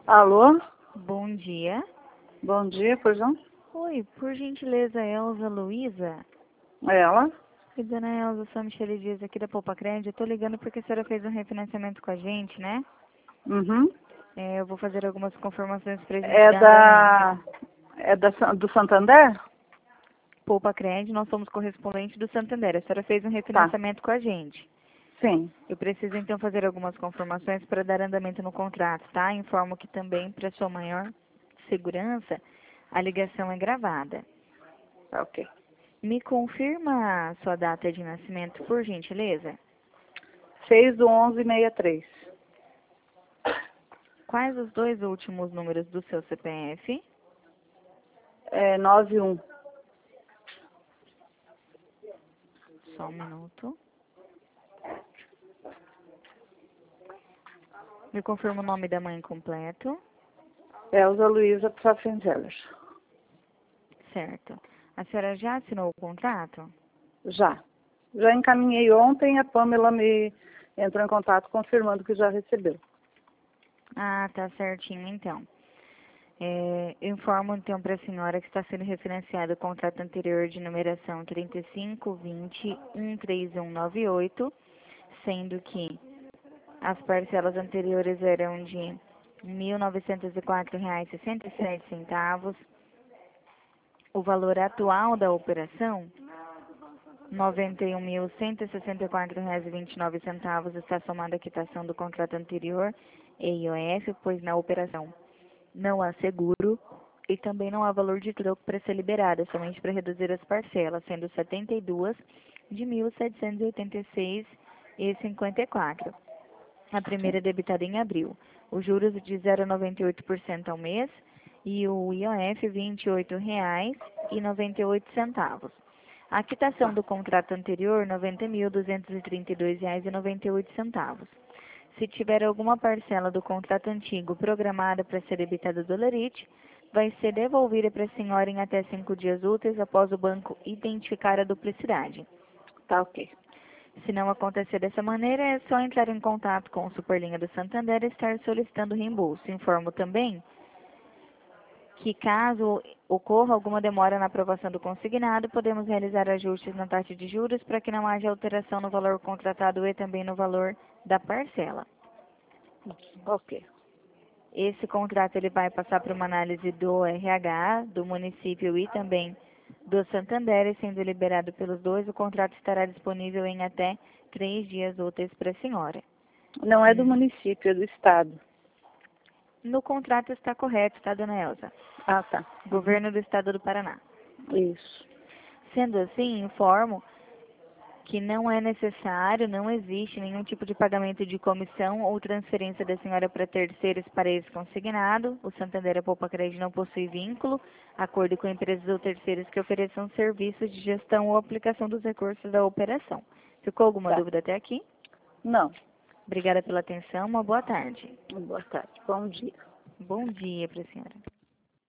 Alô? Bom dia. Bom dia, pois não? Oi, por gentileza, Elza Luiza? Ela? Oi, dona Elza, sou a Michele Dias aqui da Poupa Crédito. Eu tô ligando porque a senhora fez um refinanciamento com a gente, né? Uhum. Eu vou fazer algumas confirmações pra gente É dar andamento. do Santander? Poupa Crédito, nós somos correspondentes do Santander. A senhora fez um Tá. refinanciamento com a gente. Sim. Eu preciso então fazer algumas confirmações para dar andamento no contrato, tá? Informo que também, para sua maior segurança, a ligação é gravada. Tá ok. Me confirma a sua data de nascimento, por gentileza? 6/11/63. Quais os dois últimos números do seu CPF? 91. Só um minuto. Me confirma o nome da mãe completo. Elza Luiza Pfaffenzeller. Certo. A senhora já assinou o contrato? Já. Já encaminhei ontem, a Pamela me entrou em contato confirmando que já recebeu. Ah, tá certinho então. Eu informo então para a senhora que está sendo refinanciado o contrato anterior de numeração 3520-13198, sendo que as parcelas anteriores eram de R$ 1.904,67. O valor atual da operação, R$ 91.164,29, está somado à quitação do contrato anterior e IOF, pois na operação não há seguro e também não há valor de troco para ser liberado, somente para reduzir as parcelas, sendo 72 de R$ 1.786,54. A primeira debitada em abril. Os juros de 0,98% ao mês e o IOF R$ 28,98. A quitação do contrato anterior, R$ 90.232,98. Se tiver alguma parcela do contrato antigo programada para ser debitada do lerite, vai ser devolvida para a senhora em até 5 dias úteis após o banco identificar a duplicidade. Tá ok. Se não acontecer dessa maneira, é só entrar em contato com o Superlinha do Santander e estar solicitando reembolso. Informo também que caso ocorra alguma demora na aprovação do consignado, podemos realizar ajustes na taxa de juros para que não haja alteração no valor contratado e também no valor da parcela. Ok. Esse contrato ele vai passar por uma análise do RH, do município e também do Santander, e sendo liberado pelos dois, o contrato estará disponível em até 3 dias úteis para a senhora. Não é do município, é do estado. No contrato está correto, tá, dona Elza? Ah, tá. Governo do Estado do Paraná. Isso. Sendo assim, informo que não é necessário, não existe nenhum tipo de pagamento de comissão ou transferência da senhora para terceiros para esse consignado. O Santander a Poupa Crédito não possui vínculo, acordo com empresas ou terceiros que ofereçam serviços de gestão ou aplicação dos recursos da operação. Ficou alguma Tá. dúvida até aqui? Não. Obrigada pela atenção, uma boa tarde. Boa tarde. Bom dia. Bom dia para a senhora.